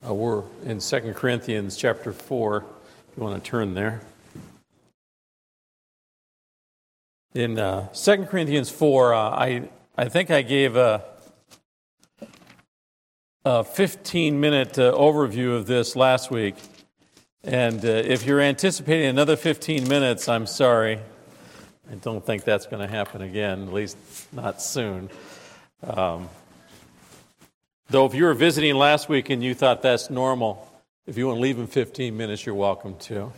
We're in 2 Corinthians chapter 4, if you want to turn there. In 2 Corinthians 4, I think I gave a 15-minute overview of this last week. And if you're anticipating another 15 minutes, I'm sorry. I don't think that's going to happen again, at least not soon. Though if you were visiting last week and you thought that's normal, if you want to leave in 15 minutes, you're welcome to.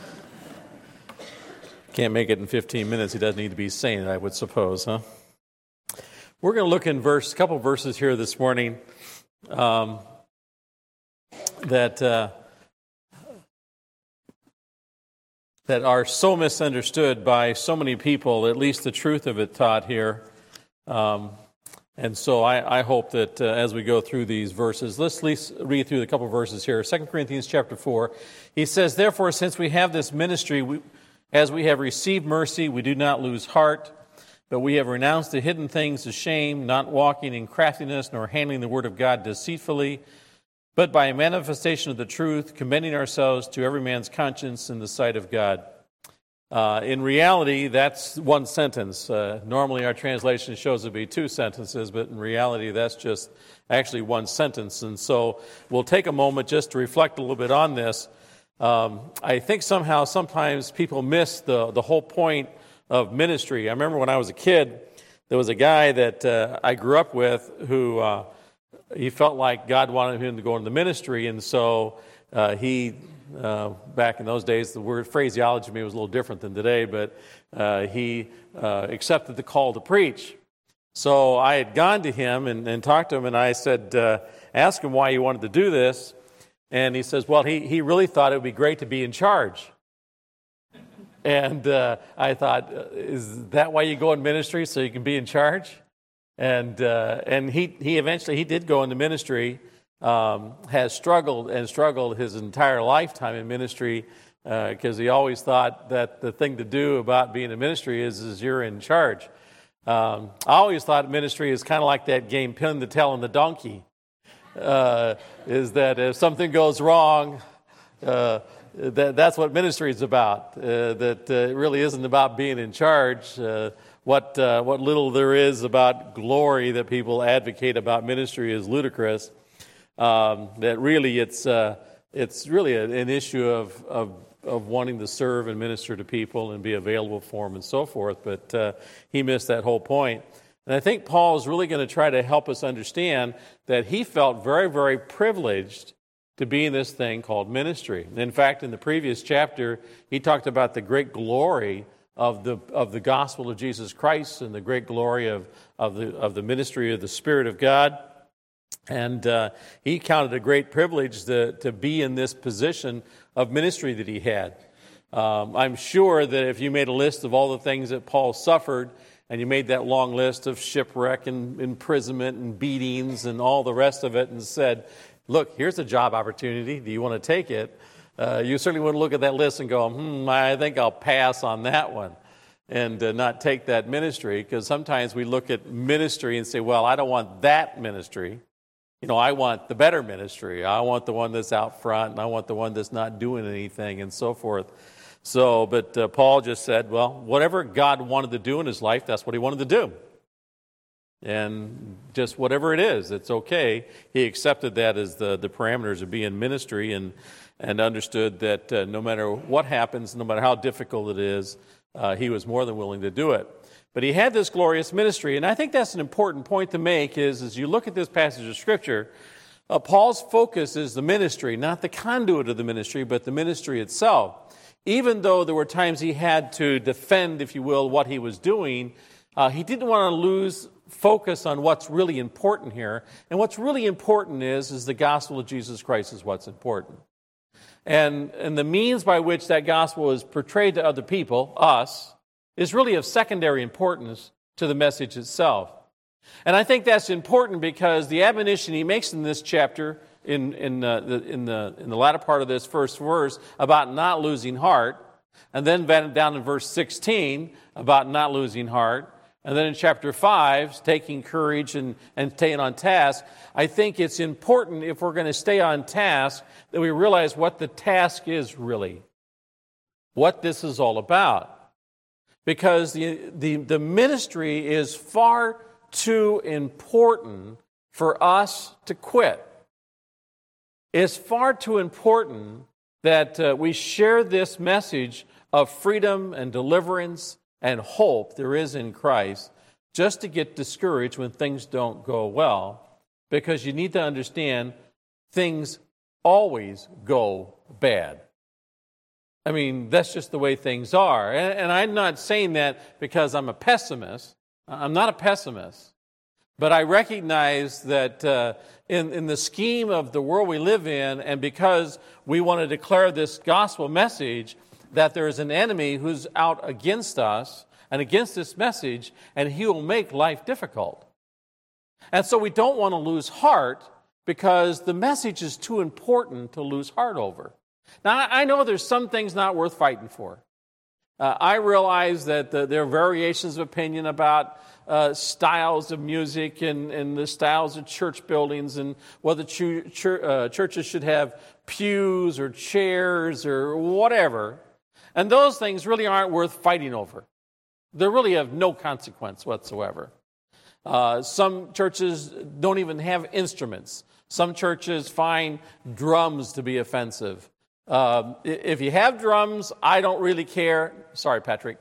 Can't make it in 15 minutes. He doesn't need to be saying it, I would suppose, huh? We're going to look in a couple verses here this morning that are so misunderstood by so many people, at least the truth of it taught here. And so I hope that as we go through these verses, let's at least read through the couple verses here. 2 Corinthians chapter 4, he says, "Therefore, since we have this ministry, as we have received mercy, we do not lose heart, but we have renounced the hidden things of shame, not walking in craftiness, nor handling the word of God deceitfully, but by a manifestation of the truth, commending ourselves to every man's conscience in the sight of God." In reality, that's one sentence. Normally our translation shows it to be two sentences, but in reality that's just actually one sentence. And so we'll take a moment just to reflect a little bit on this. I think sometimes people miss the whole point of ministry. I remember when I was a kid, there was a guy that I grew up with who he felt like God wanted him to go into the ministry, and so he back in those days, the word phraseology maybe was a little different than today, but he accepted the call to preach. So I had gone to him and talked to him, and I said, ask him why he wanted to do this. And he says, well, he really thought it would be great to be in charge. And I thought, is that why you go in ministry, so you can be in charge? And he eventually did go into ministry. Has struggled his entire lifetime in ministry because he always thought that the thing to do about being in ministry is you're in charge. I always thought ministry is kind of like that game Pin the Tail on the Donkey. Is that if something goes wrong, that's what ministry is about. That it really isn't about being in charge. What little there is about glory that people advocate about ministry is ludicrous. That really it's really an issue of wanting to serve and minister to people and be available for them and so forth, but he missed that whole point. And I think Paul is really going to try to help us understand that he felt very, very privileged to be in this thing called ministry. In fact, in the previous chapter, he talked about the great glory of the gospel of Jesus Christ and the great glory of the ministry of the Spirit of God. And he counted a great privilege to be in this position of ministry that he had. I'm sure that if you made a list of all the things that Paul suffered, and you made that long list of shipwreck and imprisonment and beatings and all the rest of it, and said, look, here's a job opportunity. Do you want to take it? You certainly wouldn't look at that list and go, I think I'll pass on that one and not take that ministry, because sometimes we look at ministry and say, well, I don't want that ministry. I want the better ministry. I want the one that's out front, and I want the one that's not doing anything, and so forth. So, but Paul just said, well, whatever God wanted to do in his life, that's what he wanted to do. And just whatever it is, it's okay. He accepted that as the parameters of being ministry, and understood that no matter what happens, no matter how difficult it is, he was more than willing to do it. But he had this glorious ministry, and I think that's an important point to make, is as you look at this passage of Scripture, Paul's focus is the ministry, not the conduit of the ministry, but the ministry itself. Even though there were times he had to defend, if you will, what he was doing, he didn't want to lose focus on what's really important here. And what's really important is the gospel of Jesus Christ is what's important. And the means by which that gospel is portrayed to other people, us, is really of secondary importance to the message itself. And I think that's important because the admonition he makes in this chapter, in the latter part of this first verse, about not losing heart, and then down in verse 16 about not losing heart, And then in chapter 5, taking courage and staying on task, I think it's important, if we're going to stay on task, that we realize what the task is really, what this is all about. Because the ministry is far too important for us to quit. It's far too important that we share this message of freedom and deliverance and hope there is in Christ, just to get discouraged when things don't go well, because you need to understand things always go bad. I mean, that's just the way things are. And I'm not saying that because I'm a pessimist. I'm not a pessimist. But I recognize that in the scheme of the world we live in, and because we want to declare this gospel message, that there is an enemy who's out against us and against this message, and he will make life difficult. And so we don't want to lose heart, because the message is too important to lose heart over. Now, I know there's some things not worth fighting for. I realize that there are variations of opinion about styles of music and the styles of church buildings, and whether churches should have pews or chairs or whatever. And those things really aren't worth fighting over. They really have no consequence whatsoever. Some churches don't even have instruments. Some churches find drums to be offensive. If you have drums, I don't really care. Sorry, Patrick.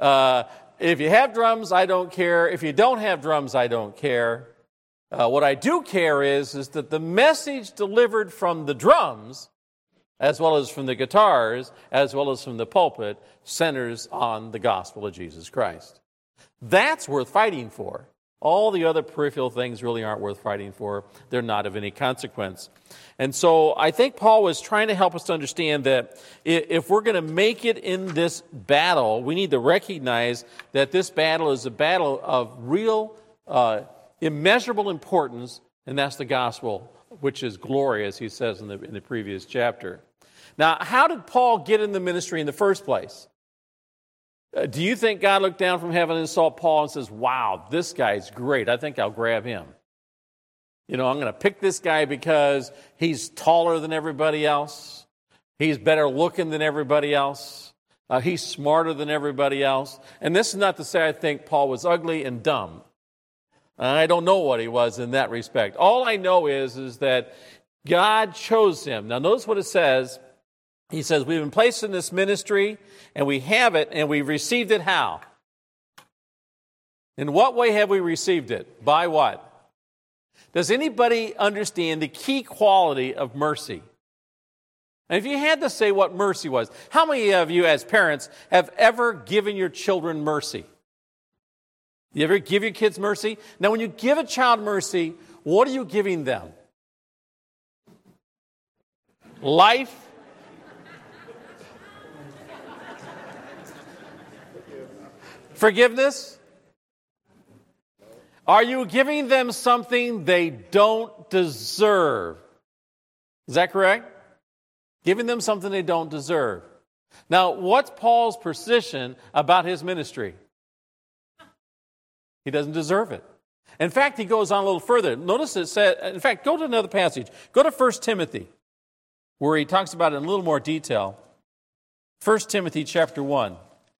If you have drums, I don't care. If you don't have drums, I don't care. What I do care is that the message delivered from the drums, as well as from the guitars, as well as from the pulpit, centers on the gospel of Jesus Christ. That's worth fighting for. All the other peripheral things really aren't worth fighting for. They're not of any consequence. And so I think Paul was trying to help us to understand that if we're going to make it in this battle, we need to recognize that this battle is a battle of real, immeasurable importance, and that's the gospel, which is glory, as he says in the previous chapter. Now, how did Paul get in the ministry in the first place? Do you think God looked down from heaven and saw Paul and says, wow, this guy's great, I think I'll grab him? I'm going to pick this guy because he's taller than everybody else. He's better looking than everybody else. He's smarter than everybody else. And this is not to say I think Paul was ugly and dumb. I don't know what he was in that respect. All I know is that God chose him. Now notice what it says. He says, we've been placed in this ministry, and we have it, and we've received it how? In what way have we received it? By what? Does anybody understand the key quality of mercy? And if you had to say what mercy was, how many of you as parents have ever given your children mercy? You ever give your kids mercy? Now, when you give a child mercy, what are you giving them? Life. Forgiveness? Are you giving them something they don't deserve? Is that correct? Giving them something they don't deserve. Now, what's Paul's position about his ministry? He doesn't deserve it. In fact, he goes on a little further. Notice it said, in fact, go to another passage. Go to 1 Timothy, where he talks about it in a little more detail. 1 Timothy chapter 1.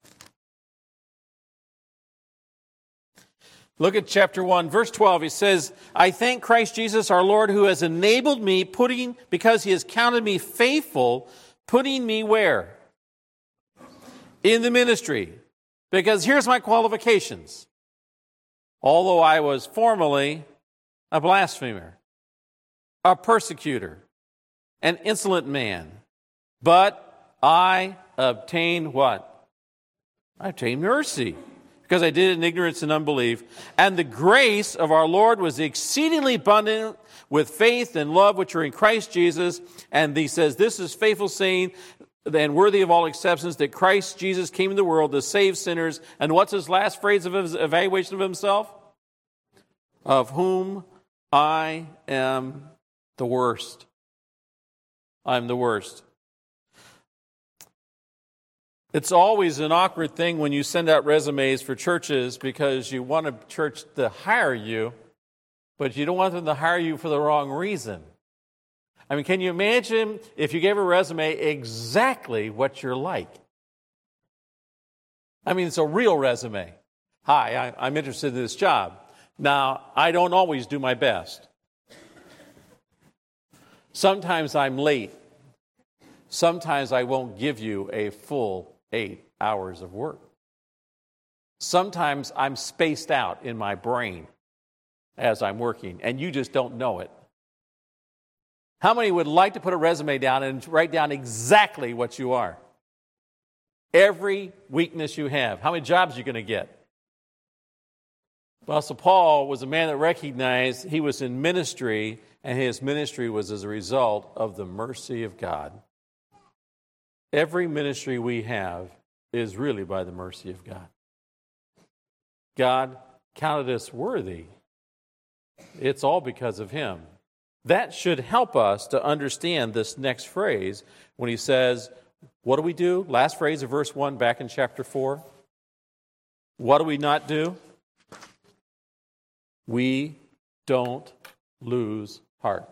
Look at chapter 1, verse 12. He says, I thank Christ Jesus our Lord, who has enabled me, because he has counted me faithful, putting me where? In the ministry. Because here's my qualifications. Although I was formerly a blasphemer, a persecutor, an insolent man, but I obtained what? I obtained mercy, because I did it in ignorance and unbelief. And the grace of our Lord was exceedingly abundant with faith and love which are in Christ Jesus. And he says, this is faithful saying and worthy of all acceptance, that Christ Jesus came in the world to save sinners. And what's his last phrase of his evaluation of himself? Of whom I am the worst. I'm the worst. It's always an awkward thing when you send out resumes for churches because you want a church to hire you, but you don't want them to hire you for the wrong reason. I mean, can you imagine if you gave a resume exactly what you're like? I mean, it's a real resume. Hi, I'm interested in this job. Now, I don't always do my best. Sometimes I'm late. Sometimes I won't give you a full 8 hours of work. Sometimes I'm spaced out in my brain as I'm working, and you just don't know it. How many would like to put a resume down and write down exactly what you are? Every weakness you have. How many jobs are you going to get? Apostle Paul was a man that recognized he was in ministry, and his ministry was as a result of the mercy of God. Every ministry we have is really by the mercy of God. God counted us worthy. It's all because of Him. That should help us to understand this next phrase when he says, what do we do? Last phrase of verse 1 back in chapter 4. What do we not do? We don't lose heart.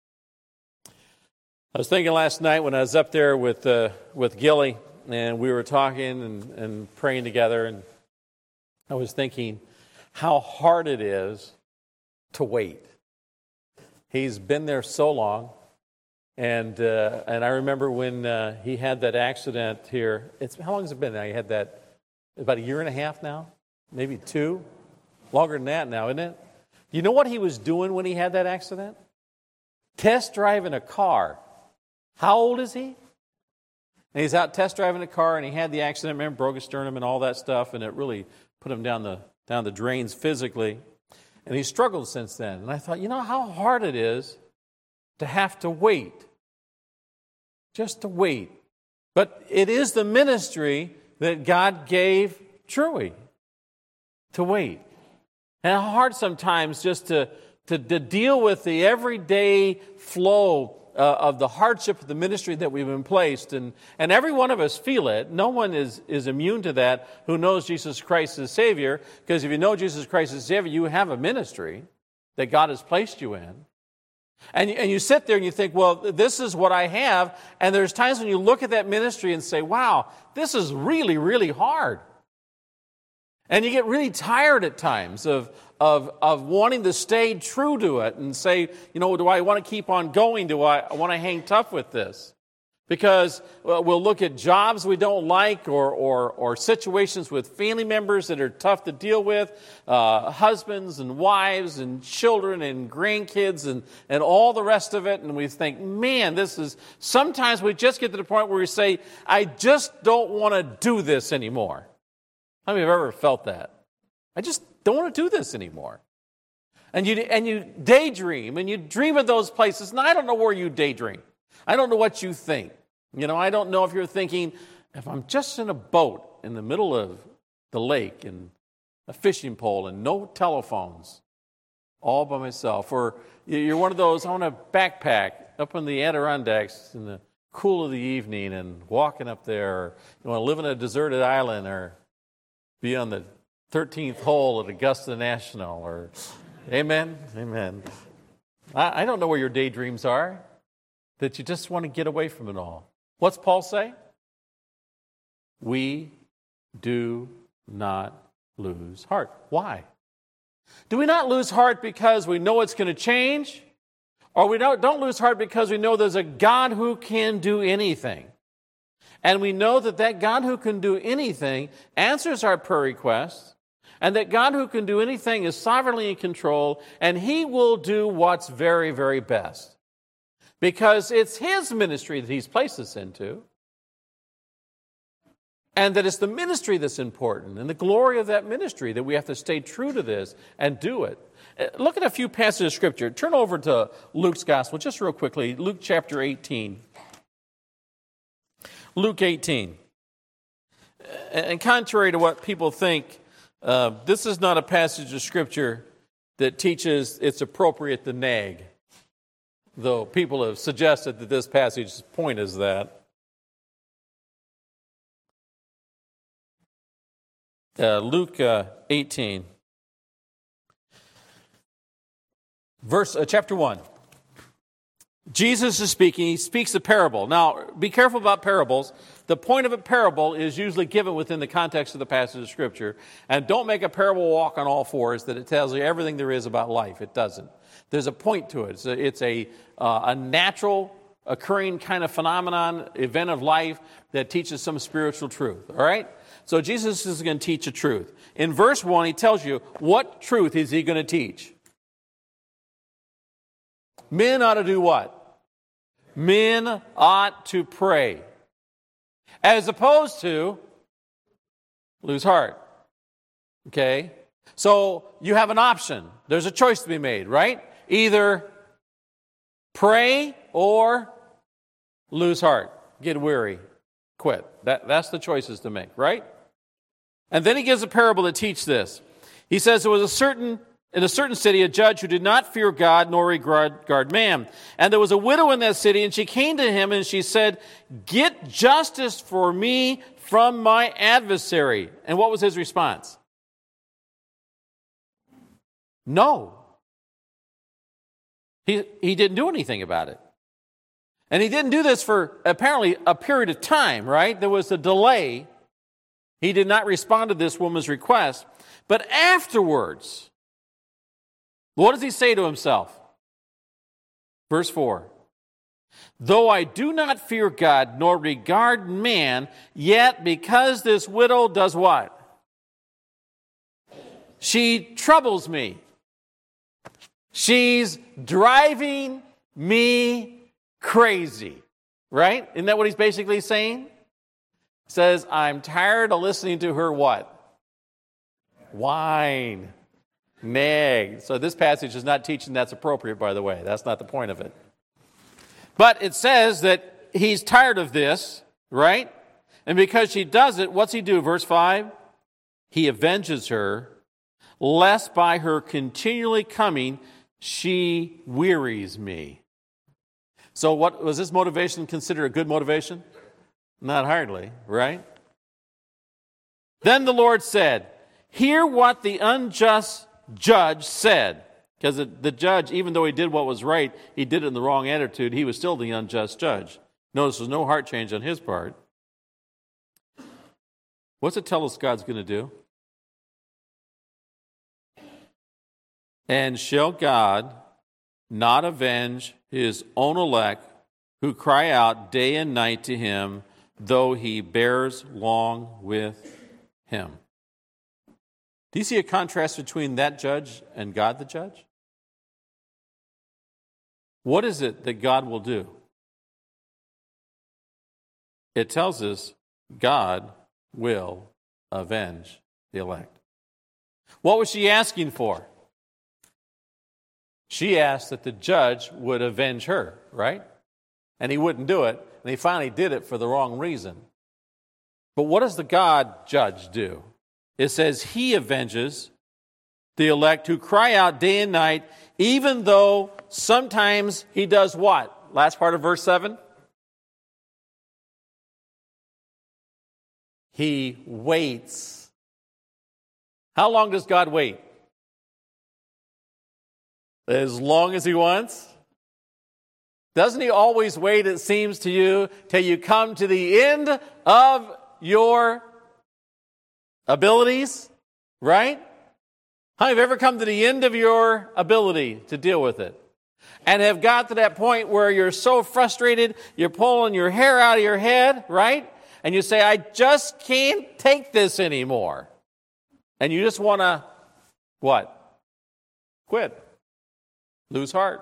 I was thinking last night when I was up there with Gilly, and we were talking and praying together, and I was thinking how hard it is to wait. He's been there so long, and I remember when he had that accident here. How long has it been now? He had that about a year and a half now, maybe 2, longer than that now, isn't it? You know what he was doing when he had that accident? Test driving a car. How old is he? And he's out test driving a car, and he had the accident. Remember, broke his sternum and all that stuff, and it really put him down the drains physically. And he struggled since then. And I thought, you know how hard it is to have to wait. Just to wait. But it is the ministry that God gave Truey to wait. And how hard sometimes just to deal with the everyday flow of the hardship of the ministry that we've been placed. And every one of us feel it. No one is immune to that who knows Jesus Christ as Savior. Because if you know Jesus Christ as Savior, you have a ministry that God has placed you in. And you sit there and you think, well, this is what I have. And there's times when you look at that ministry and say, wow, this is really, really hard. And you get really tired at times of wanting to stay true to it and say, you know, do I want to keep on going? Do I want to hang tough with this? Because we'll look at jobs we don't like or situations with family members that are tough to deal with, husbands and wives and children and grandkids and all the rest of it. And we think, man, sometimes we just get to the point where we say, I just don't want to do this anymore. How many have ever felt that? I just don't want to do this anymore. And you daydream, and you dream of those places, and I don't know where you daydream. I don't know what you think. You know, I don't know if you're thinking, if I'm just in a boat in the middle of the lake and a fishing pole and no telephones, all by myself, or you're one of those, I want to backpack up in the Adirondacks in the cool of the evening and walking up there, or you want to live in a deserted island, or be on the 13th hole at Augusta National, or amen. I don't know where your daydreams are, that you just want to get away from it all. What's Paul say? We do not lose heart. Why? Do we not lose heart because we know it's going to change? Or we don't lose heart because we know there's a God who can do anything? And we know that God who can do anything answers our prayer requests, and that God who can do anything is sovereignly in control, and He will do what's very, very best. Because it's His ministry that He's placed us into, and that it's the ministry that's important, and the glory of that ministry that we have to stay true to this and do it. Look at a few passages of Scripture. Turn over to Luke's Gospel just real quickly, Luke chapter 18. Luke 18. And contrary to what people think, this is not a passage of Scripture that teaches it's appropriate to nag, though people have suggested that this passage's point is that. Luke 18, chapter 1. Jesus is speaking. He speaks a parable. Now, be careful about parables. The point of a parable is usually given within the context of the passage of Scripture. And don't make a parable walk on all fours that it tells you everything there is about life. It doesn't. There's a point to it. It's a natural occurring kind of phenomenon, event of life that teaches some spiritual truth. All right? So Jesus is going to teach a truth. In verse 1, he tells you what truth is he going to teach. Men ought to do what? Men ought to pray. As opposed to lose heart. Okay? So you have an option. There's a choice to be made, right? Either pray or lose heart. Get weary. Quit. That's the choices to make, right? And then he gives a parable to teach this. He says there was in a certain city a judge who did not fear God nor regard man. And there was a widow in that city, and she came to him and she said, "Get justice for me from my adversary." And what was his response? No. He didn't do anything about it. And he didn't do this for apparently a period of time, right? There was a delay. He did not respond to this woman's request. But afterwards, what does he say to himself? Verse 4. "Though I do not fear God nor regard man, yet because this widow does what? She troubles me. She's driving me crazy." Right? Isn't that what he's basically saying? He says, I'm tired of listening to her what? Whine. Nag. So this passage is not teaching that's appropriate, by the way. That's not the point of it. But it says that he's tired of this, right? And because she does it, what's he do? Verse 5, he avenges her, lest by her continually coming, she wearies me. So what was this motivation considered a good motivation? Not hardly, right? Then the Lord said, "Hear what the unjust judge said." Because the judge, even though he did what was right, he did it in the wrong attitude. He was still the unjust judge. Notice there's no heart change on his part. What's it tell us God's going to do? "And shall God not avenge his own elect who cry out day and night to him, though he bears long with him?" Do you see a contrast between that judge and God the judge? What is it that God will do? It tells us God will avenge the elect. What was she asking for? She asked that the judge would avenge her, right? And he wouldn't do it, and he finally did it for the wrong reason. But what does the God judge do? It says he avenges the elect who cry out day and night, even though sometimes he does what? Last part of verse 7. He waits. How long does God wait? As long as he wants? Doesn't he always wait, it seems to you, till you come to the end of your abilities? Right? How have you ever come to the end of your ability to deal with it? And have got to that point where you're so frustrated, you're pulling your hair out of your head, right? And you say, I just can't take this anymore. And you just want to, what? Quit. Lose heart.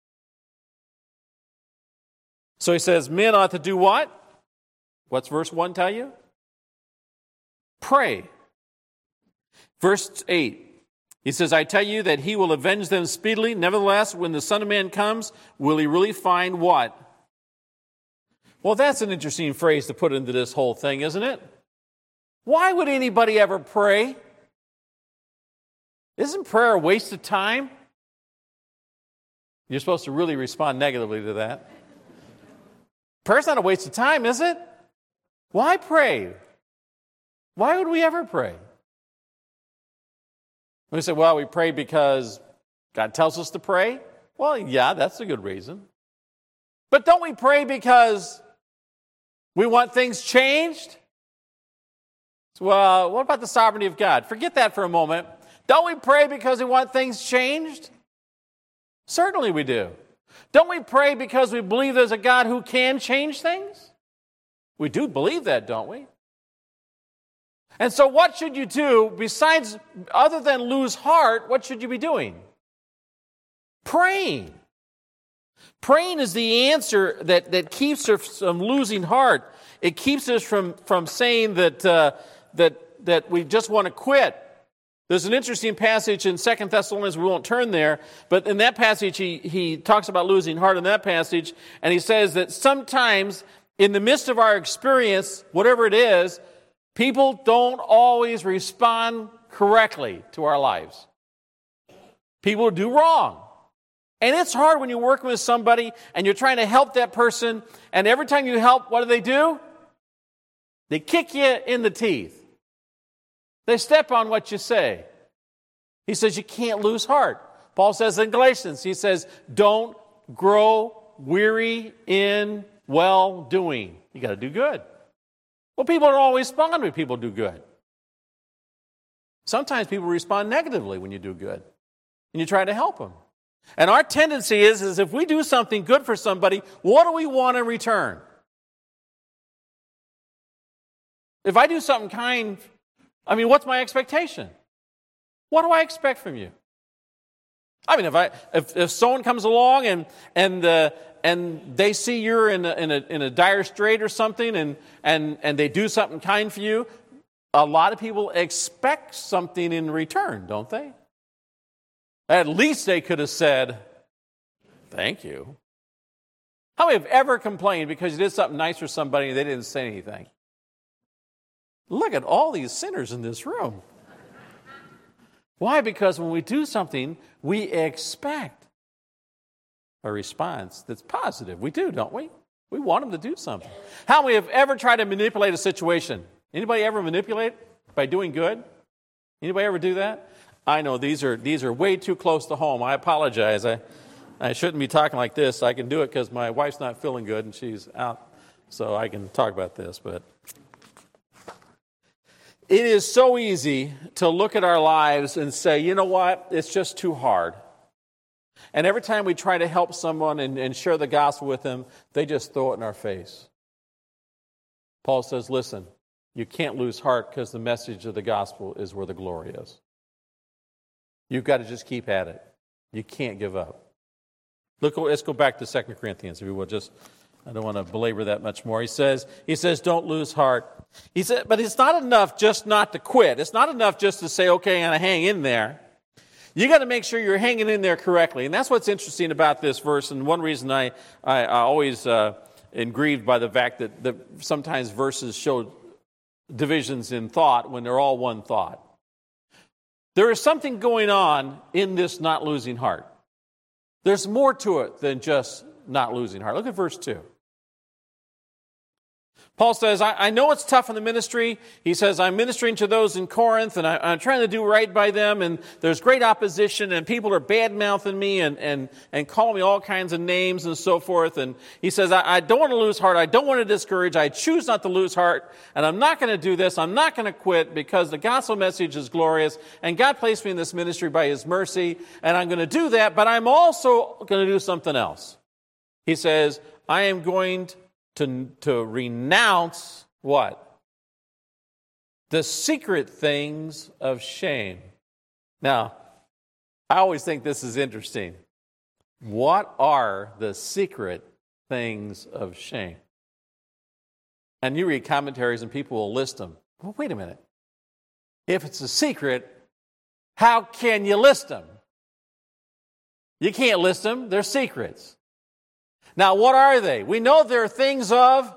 So he says, men ought to do what? What's verse 1 tell you? Pray. Verse 8. He says, I tell you that he will avenge them speedily. Nevertheless, when the Son of Man comes, will he really find what? Well, that's an interesting phrase to put into this whole thing, isn't it? Why would anybody ever pray? Isn't prayer a waste of time? You're supposed to really respond negatively to that. Prayer's not a waste of time, is it? Why pray? Why would we ever pray? We say, well, we pray because God tells us to pray. Well, yeah, that's a good reason. But don't we pray because we want things changed? Well, what about the sovereignty of God? Forget that for a moment. Don't we pray because we want things changed? Certainly we do. Don't we pray because we believe there's a God who can change things? We do believe that, don't we? And so what should you do besides, other than lose heart, what should you be doing? Praying. Praying is the answer that keeps us from losing heart. It keeps us from saying that we just want to quit. There's an interesting passage in 2 Thessalonians, we won't turn there, but in that passage he talks about losing heart in that passage, and he says that sometimes in the midst of our experience, whatever it is, people don't always respond correctly to our lives. People do wrong. And it's hard when you're working with somebody and you're trying to help that person, and every time you help, what do? They kick you in the teeth. They step on what you say. He says you can't lose heart. Paul says in Galatians, he says, don't grow weary in well-doing. You got to do good. Well, people don't always respond when people do good. Sometimes people respond negatively when you do good, and you try to help them. And our tendency is if we do something good for somebody, what do we want in return? If I do something kind, what's my expectation? What do I expect from you? If someone comes along and they see you're in a dire strait or something, and they do something kind for you, a lot of people expect something in return, don't they? At least they could have said, thank you. How many have ever complained because you did something nice for somebody and they didn't say anything? Look at all these sinners in this room. Why? Because when we do something, we expect a response that's positive. We do, don't we? We want them to do something. How many have ever tried to manipulate a situation? Anybody ever manipulate by doing good? Anybody ever do that? I know these are way too close to home. I apologize. I shouldn't be talking like this. I can do it because my wife's not feeling good and she's out, so I can talk about this. But it is so easy to look at our lives and say, you know what, it's just too hard. And every time we try to help someone and share the gospel with them, they just throw it in our face. Paul says, listen, you can't lose heart because the message of the gospel is where the glory is. You've got to just keep at it. You can't give up. Let's go back to 2 Corinthians, if you will. I don't want to belabor that much more. He says, don't lose heart. He said, but it's not enough just not to quit. It's not enough just to say, okay, I'm going to hang in there. You got to make sure you're hanging in there correctly. And that's what's interesting about this verse. And one reason I always am grieved by the fact that sometimes verses show divisions in thought when they're all one thought. There is something going on in this not losing heart. There's more to it than just not losing heart. Look at verse 2. Paul says, I know it's tough in the ministry. He says, I'm ministering to those in Corinth, and I'm trying to do right by them, and there's great opposition, and people are bad-mouthing me and calling me all kinds of names and so forth. And he says, I don't want to lose heart. I don't want to discourage. I choose not to lose heart, and I'm not going to do this. I'm not going to quit because the gospel message is glorious, and God placed me in this ministry by His mercy, and I'm going to do that, but I'm also going to do something else. He says, I am going to renounce what? The secret things of shame. Now, I always think this is interesting. What are the secret things of shame? And you read commentaries and people will list them. Well, wait a minute. If it's a secret, how can you list them? You can't list them. They're secrets. Now, what are they? We know they're things of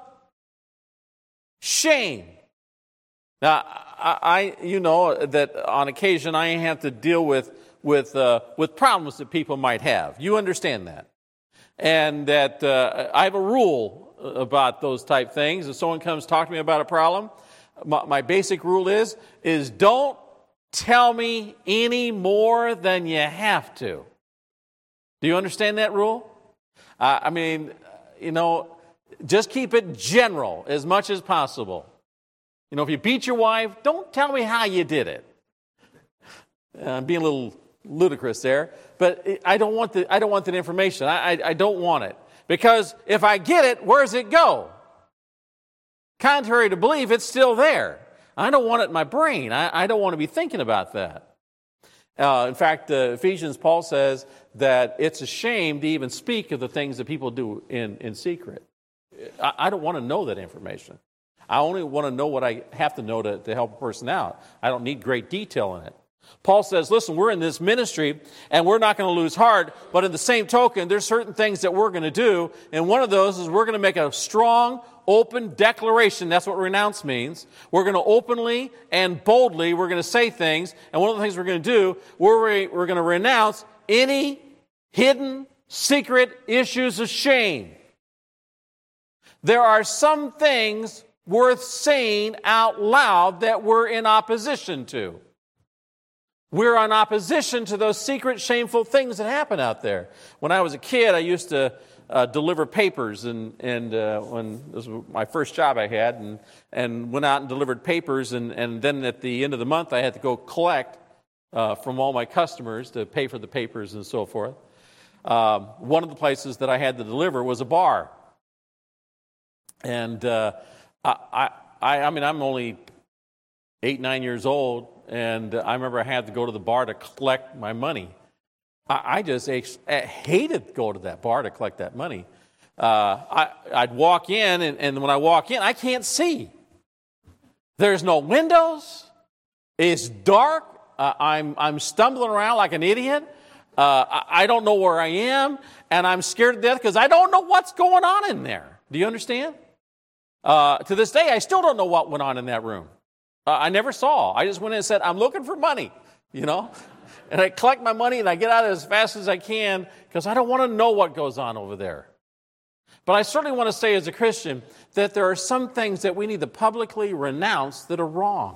shame. Now, you know that on occasion I have to deal with problems that people might have. You understand that, and that I have a rule about those type things. If someone comes talk to me about a problem, my basic rule is don't tell me any more than you have to. Do you understand that rule? Just keep it general as much as possible. If you beat your wife, don't tell me how you did it. I'm being a little ludicrous there, but I don't want that information. I don't want it. Because if I get it, where does it go? Contrary to belief, it's still there. I don't want it in my brain. I don't want to be thinking about that. In fact, Ephesians, Paul says that it's a shame to even speak of the things that people do in secret. I don't want to know that information. I only want to know what I have to know to help a person out. I don't need great detail in it. Paul says, listen, we're in this ministry and we're not going to lose heart, but in the same token, there's certain things that we're going to do, and one of those is we're going to make a strong, open declaration. That's what renounce means. We're going to openly and boldly, we're going to say things, and one of the things we're going to do, we're going to renounce any hidden, secret issues of shame. There are some things worth saying out loud that we're in opposition to. We're in opposition to those secret, shameful things that happen out there. When I was a kid, I used to deliver papers, and when this was my first job I had, and went out and delivered papers, and then at the end of the month, I had to go collect from all my customers to pay for the papers and so forth. One of the places that I had to deliver was a bar. And I'm only 8, 9 years old, and I remember I had to go to the bar to collect my money. I just hated to go to that bar to collect that money. I'd walk in, and when I walk in, I can't see. There's no windows. It's dark. I'm stumbling around like an idiot. I don't know where I am, and I'm scared to death because I don't know what's going on in there. Do you understand? To this day, I still don't know what went on in that room. I never saw. I just went in and said, I'm looking for money, and I collect my money and I get out as fast as I can because I don't want to know what goes on over there. But I certainly want to say as a Christian that there are some things that we need to publicly renounce that are wrong.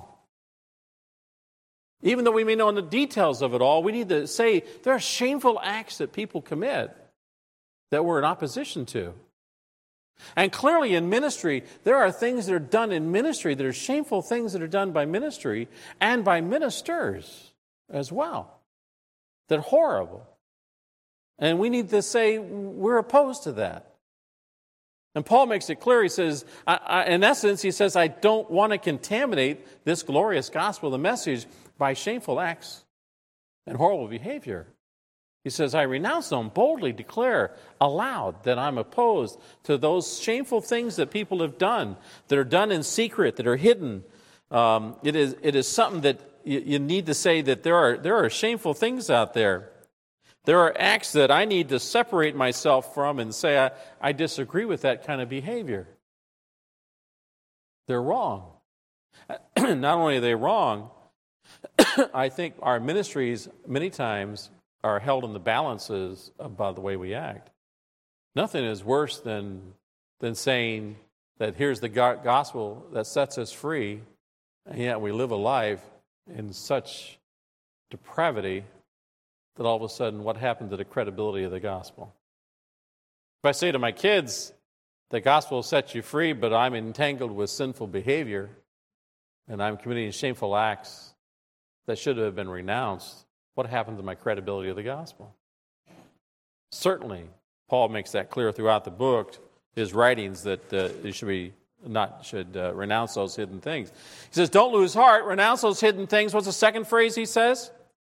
Even though we may know the details of it all, we need to say there are shameful acts that people commit that we're in opposition to. And clearly in ministry, there are things that are done in ministry that are shameful things that are done by ministry and by ministers as well. That are horrible. And we need to say we're opposed to that. And Paul makes it clear. He says, in essence, he says, I don't want to contaminate this glorious gospel, the message, by shameful acts and horrible behavior. He says, I renounce them, boldly declare aloud that I'm opposed to those shameful things that people have done, that are done in secret, that are hidden. It is something that you need to say that there are shameful things out there. There are acts that I need to separate myself from and say, I disagree with that kind of behavior. They're wrong. Not only are they wrong, I think our ministries many times are held in the balances by the way we act. Nothing is worse than saying that here's the gospel that sets us free, and yet we live a life in such depravity that all of a sudden what happened to the credibility of the gospel? If I say to my kids, the gospel will set you free, but I'm entangled with sinful behavior, and I'm committing shameful acts that should have been renounced, what happened to my credibility of the gospel? Certainly, Paul makes that clear throughout the book, his writings, that you should renounce those hidden things. He says, don't lose heart, renounce those hidden things. What's the second phrase he says?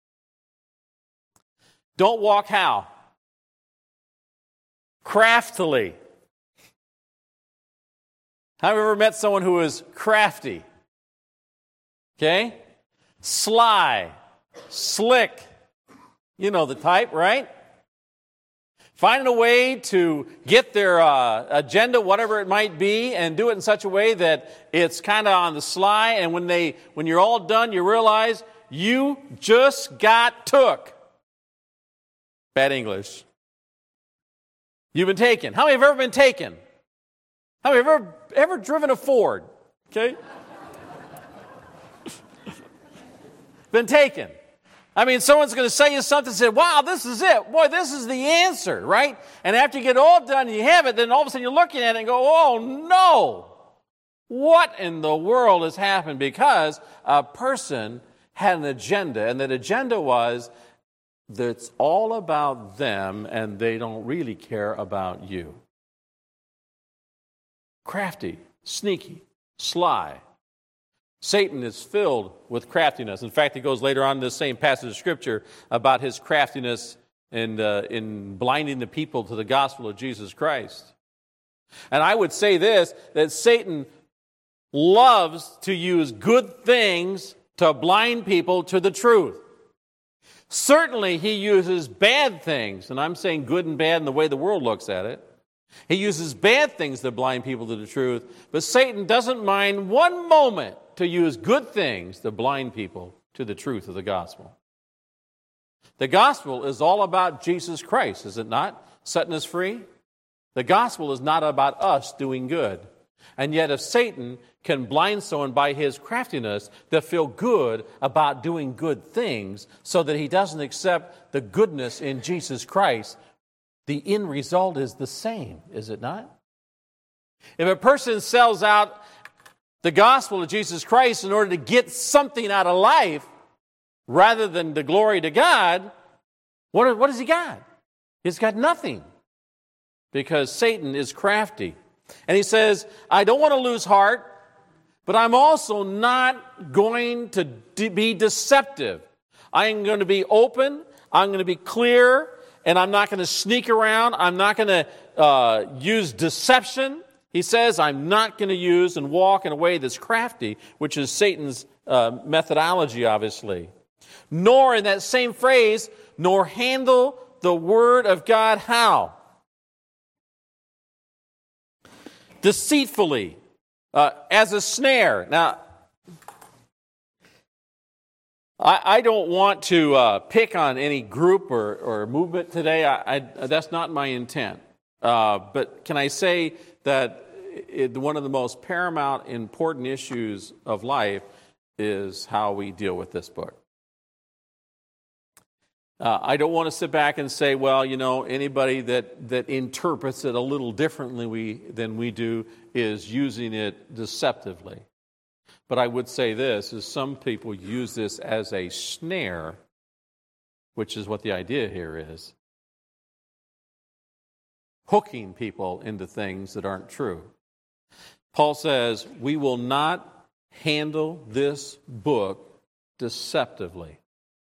Don't walk how? Craftily. Have you ever met someone who is crafty? Okay? Sly. Slick. You know the type, right? Finding a way to get their agenda, whatever it might be, and do it in such a way that it's kind of on the sly, and when you're all done, you realize you just got took. Bad English. You've been taken. How many have ever been taken? How many have ever driven a Ford? Okay? been taken. I mean, someone's going to say you something and say, wow, this is it. Boy, this is the answer, right? And after you get all done and you have it, then all of a sudden you're looking at it and go, oh, no. What in the world has happened? Because a person had an agenda, and that agenda was that it's all about them and they don't really care about you. Crafty, sneaky, sly. Satan is filled with craftiness. In fact, it goes later on in this same passage of Scripture about his craftiness in blinding the people to the gospel of Jesus Christ. And I would say this, that Satan loves to use good things to blind people to the truth. Certainly, he uses bad things, and I'm saying good and bad in the way the world looks at it. He uses bad things to blind people to the truth, but Satan doesn't mind one moment to use good things to blind people to the truth of the gospel. The gospel is all about Jesus Christ, is it not? Setting us free. The gospel is not about us doing good. And yet if Satan can blind someone by his craftiness to feel good about doing good things so that he doesn't accept the goodness in Jesus Christ, the end result is the same, is it not? If a person sells out the gospel of Jesus Christ in order to get something out of life rather than the glory to God, what has he got? He's got nothing, because Satan is crafty. And he says, I don't want to lose heart, but I'm also not going to be deceptive. I am going to be open, I'm going to be clear, and I'm not going to sneak around. I'm not going to use deception. He says, I'm not going to use and walk in a way that's crafty, which is Satan's methodology, obviously. Nor, in that same phrase, nor handle the word of God how? Deceitfully, as a snare. Now, I don't want to pick on any group or movement today. That's not my intent. But can I say that one of the most paramount important issues of life is how we deal with this book. I don't want to sit back and say, well, anybody that interprets it a little differently than we do is using it deceptively. But I would say this, is some people use this as a snare, which is what the idea here is. Hooking people into things that aren't true. Paul says, we will not handle this book deceptively.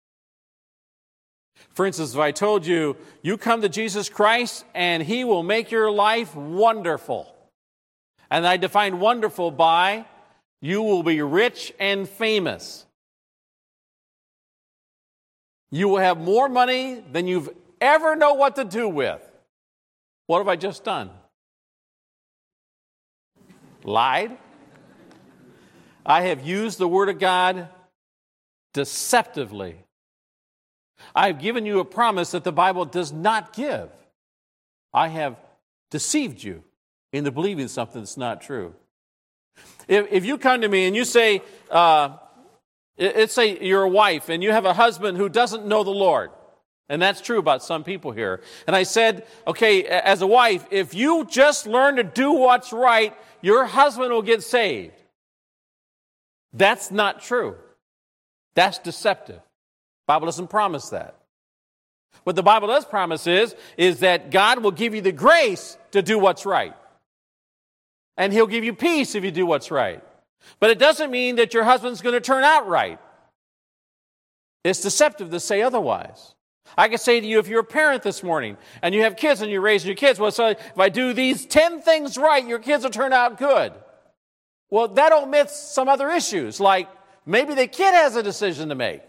For instance, if I told you, you come to Jesus Christ and He will make your life wonderful. And I define wonderful by, you will be rich and famous. You will have more money than you've ever know what to do with. What have I just done? Lied? I have used the Word of God deceptively. I've given you a promise that the Bible does not give. I have deceived you into believing something that's not true. If you come to me and you say, let's say you're a wife and you have a husband who doesn't know the Lord, and that's true about some people here. And I said, okay, as a wife, if you just learn to do what's right, your husband will get saved. That's not true. That's deceptive. The Bible doesn't promise that. What the Bible does promise is that God will give you the grace to do what's right. And He'll give you peace if you do what's right. But it doesn't mean that your husband's going to turn out right. It's deceptive to say otherwise. I could say to you, if you're a parent this morning and you have kids and you're raising your kids, well, so if I do these 10 things right, your kids will turn out good. Well, that omits some other issues, like maybe the kid has a decision to make.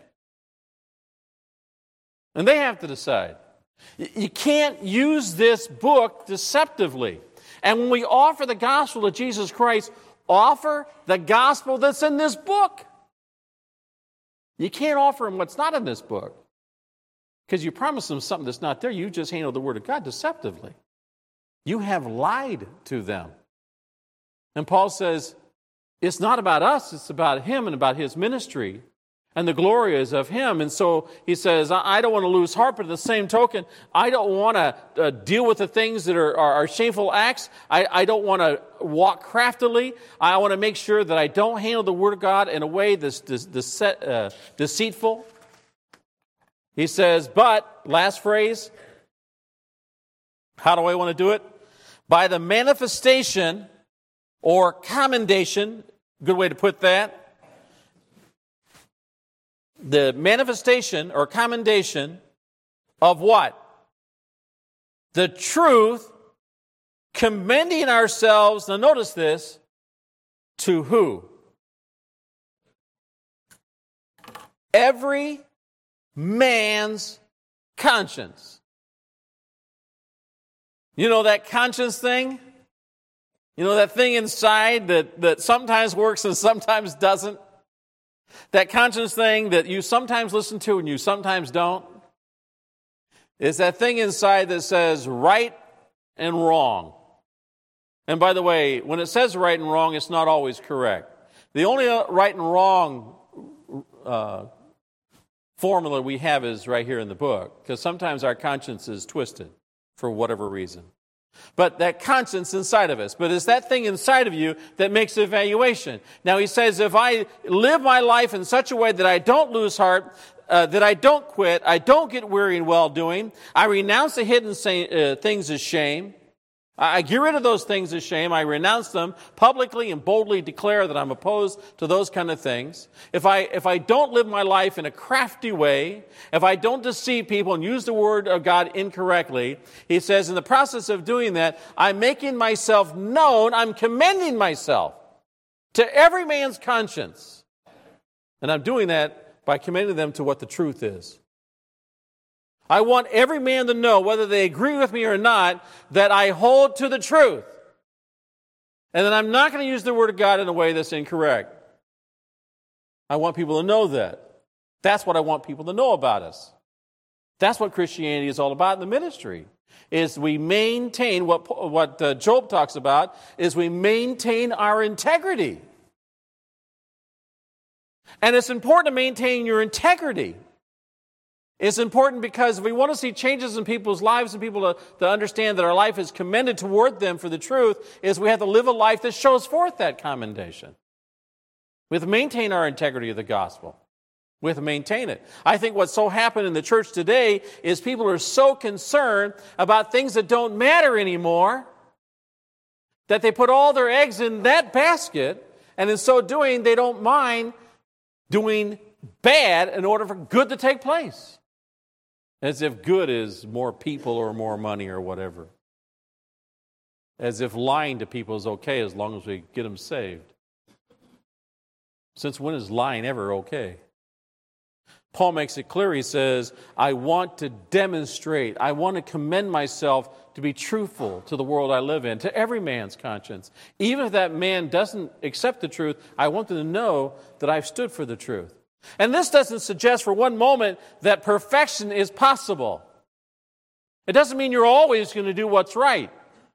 And they have to decide. You can't use this book deceptively. And when we offer the gospel of Jesus Christ, offer the gospel that's in this book. You can't offer them what's not in this book. Because you promise them something that's not there. You just handle the Word of God deceptively. You have lied to them. And Paul says, it's not about us, it's about Him and about His ministry. And the glory is of Him. And so he says, I don't want to lose heart, but at the same token, I don't want to deal with the things that are shameful acts. I don't want to walk craftily. I want to make sure that I don't handle the Word of God in a way that's deceitful. He says, but, last phrase, how do I want to do it? By the manifestation or commendation, good way to put that, the manifestation or commendation of what? The truth, commending ourselves, now notice this, to who? Every man's conscience. You know that conscience thing? You know that thing inside that sometimes works and sometimes doesn't? That conscience thing that you sometimes listen to and you sometimes don't? It's that thing inside that says right and wrong. And by the way, when it says right and wrong, it's not always correct. The only right and wrong formula we have is right here in the book, because sometimes our conscience is twisted for whatever reason. But that conscience inside of us. But it's that thing inside of you that makes the evaluation. Now he says, if I live my life in such a way that I don't lose heart, that I don't quit, I don't get weary in well-doing, I renounce the hidden things as shame, I get rid of those things as shame, I renounce them, publicly and boldly declare that I'm opposed to those kind of things. If I don't live my life in a crafty way, if I don't deceive people and use the Word of God incorrectly, he says, in the process of doing that, I'm making myself known, I'm commending myself to every man's conscience. And I'm doing that by commending them to what the truth is. I want every man to know, whether they agree with me or not, that I hold to the truth. And that I'm not going to use the Word of God in a way that's incorrect. I want people to know that. That's what I want people to know about us. That's what Christianity is all about in the ministry. Is we maintain, what Job talks about, is we maintain our integrity. And it's important to maintain your integrity. It's important because if we want to see changes in people's lives and people to understand that our life is commended toward them for the truth, is we have to live a life that shows forth that commendation. We have to maintain our integrity of the gospel. We have to maintain it. I think what's so happened in the church today is people are so concerned about things that don't matter anymore that they put all their eggs in that basket, and in so doing, they don't mind doing bad in order for good to take place. As if good is more people or more money or whatever. As if lying to people is okay as long as we get them saved. Since when is lying ever okay? Paul makes it clear. He says, I want to demonstrate, I want to commend myself to be truthful to the world I live in, to every man's conscience. Even if that man doesn't accept the truth, I want them to know that I've stood for the truth. And this doesn't suggest for one moment that perfection is possible. It doesn't mean you're always going to do what's right.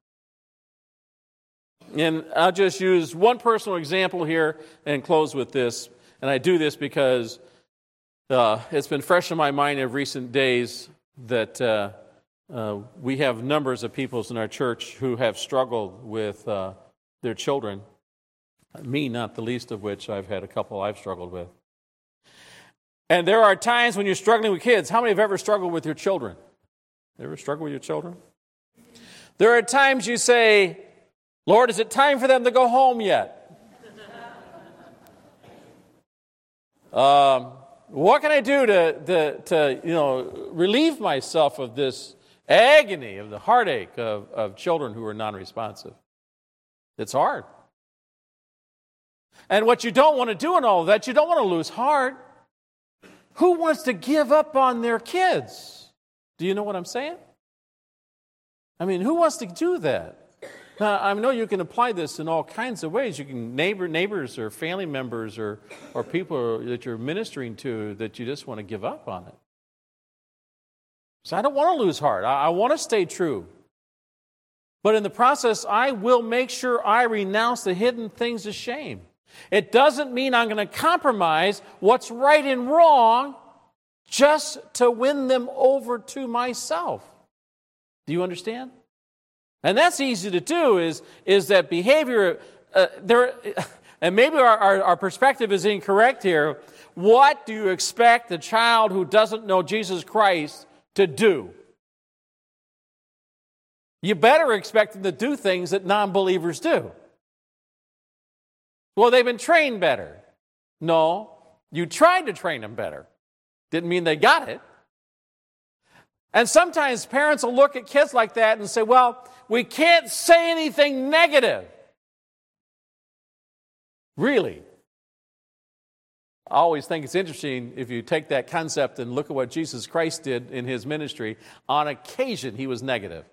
And I'll just use one personal example here and close with this. And I do this because it's been fresh in my mind in recent days that we have numbers of people in our church who have struggled with their children. Me, not the least of which I've had a couple I've struggled with. And there are times when you're struggling with kids. How many have ever struggled with your children? Ever struggle with your children? There are times you say, Lord, is it time for them to go home yet? What can I do to relieve myself of this agony, of the heartache of children who are non-responsive? It's hard. And what you don't want to do in all of that, you don't want to lose heart. Who wants to give up on their kids? Do you know what I'm saying? I mean, who wants to do that? Now, I know you can apply this in all kinds of ways. You can neighbors or family members or people that you're ministering to that you just want to give up on it. So I don't want to lose heart. I want to stay true. But in the process, I will make sure I renounce the hidden things of shame. It doesn't mean I'm going to compromise what's right and wrong just to win them over to myself. Do you understand? And that's easy to do, is that behavior, and maybe our perspective is incorrect here. What do you expect a child who doesn't know Jesus Christ to do? You better expect them to do things that non-believers do. Well, they've been trained better. No, you tried to train them better. Didn't mean they got it. And sometimes parents will look at kids like that and say, well, we can't say anything negative. Really? I always think it's interesting if you take that concept and look at what Jesus Christ did in his ministry. On occasion, he was negative.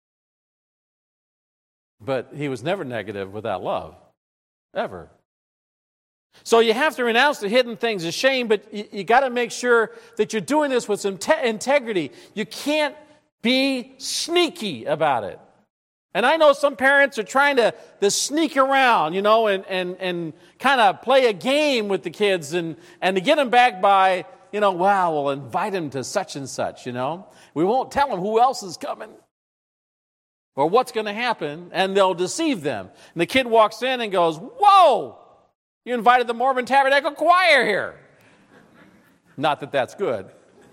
But he was never negative without love. Ever. So you have to renounce the hidden things of shame, but you got to make sure that you're doing this with some integrity. You can't be sneaky about it. And I know some parents are trying to sneak around, and kind of play a game with the kids and to get them back by, wow, we'll invite them to such and such, We won't tell them who else is coming or what's going to happen, and they'll deceive them. And the kid walks in and goes, whoa, you invited the Mormon Tabernacle Choir here. Not that that's good.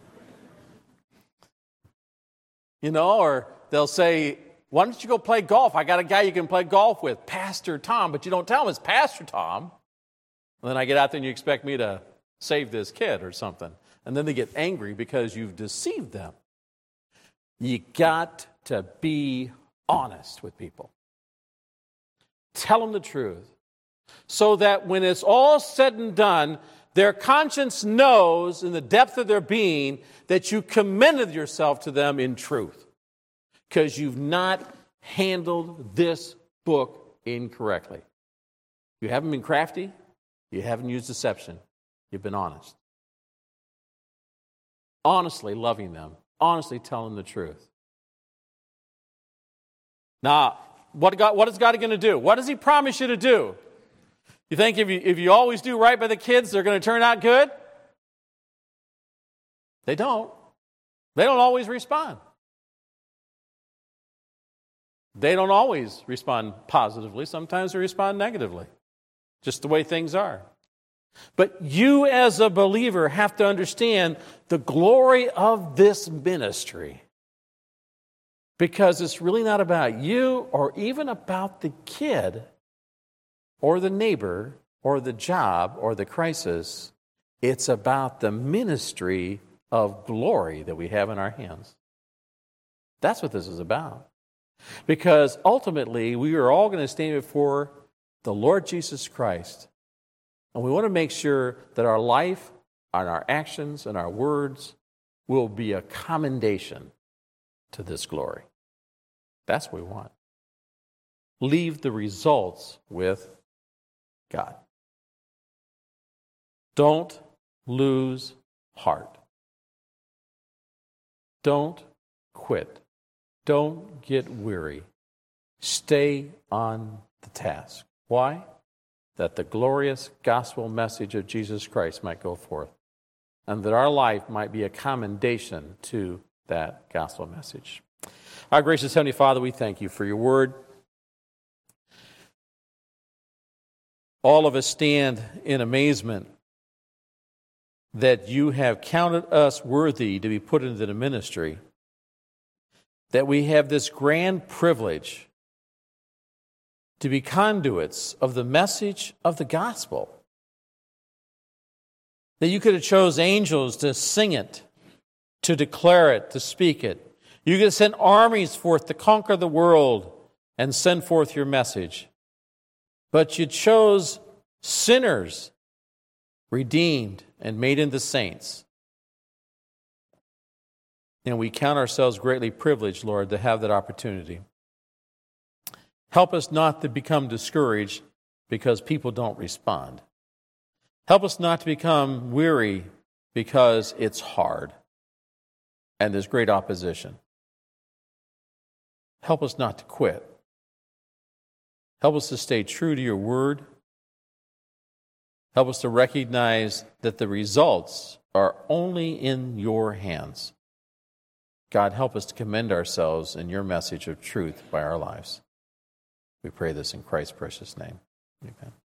Or they'll say, why don't you go play golf? I got a guy you can play golf with, Pastor Tom, but you don't tell him it's Pastor Tom. And then I get out there and you expect me to save this kid or something. And then they get angry because you've deceived them. You got to be honest with people. Tell them the truth. So that when it's all said and done, their conscience knows in the depth of their being that you commended yourself to them in truth. Because you've not handled this book incorrectly. You haven't been crafty. You haven't used deception. You've been honest. Honestly loving them. Honestly telling the truth. Now, what is God going to do? What does he promise you to do? You think if you always do right by the kids, they're going to turn out good? They don't. They don't always respond. They don't always respond positively. Sometimes they respond negatively. Just the way things are. But you as a believer have to understand the glory of this ministry. Because it's really not about you or even about the kid or the neighbor or the job or the crisis. It's about the ministry of glory that we have in our hands. That's what this is about. Because ultimately, we are all going to stand before the Lord Jesus Christ. And we want to make sure that our life and our actions and our words will be a commendation to this glory. That's what we want. Leave the results with God. Don't lose heart. Don't quit. Don't get weary. Stay on the task. Why? That the glorious gospel message of Jesus Christ might go forth, and that our life might be a commendation to that gospel message. Our gracious Heavenly Father, we thank you for your word. All of us stand in amazement that you have counted us worthy to be put into the ministry, that we have this grand privilege to be conduits of the message of the gospel, that you could have chose angels to sing it, to declare it, to speak it. You could have sent armies forth to conquer the world and send forth your message. But you chose sinners, redeemed and made into saints. And we count ourselves greatly privileged, Lord, to have that opportunity. Help us not to become discouraged because people don't respond. Help us not to become weary because it's hard and there's great opposition. Help us not to quit. Help us to stay true to your word Help us to recognize that the results are only in your hands. God, help us to commend ourselves in your message of truth by our lives. We pray this in Christ's precious name. Amen.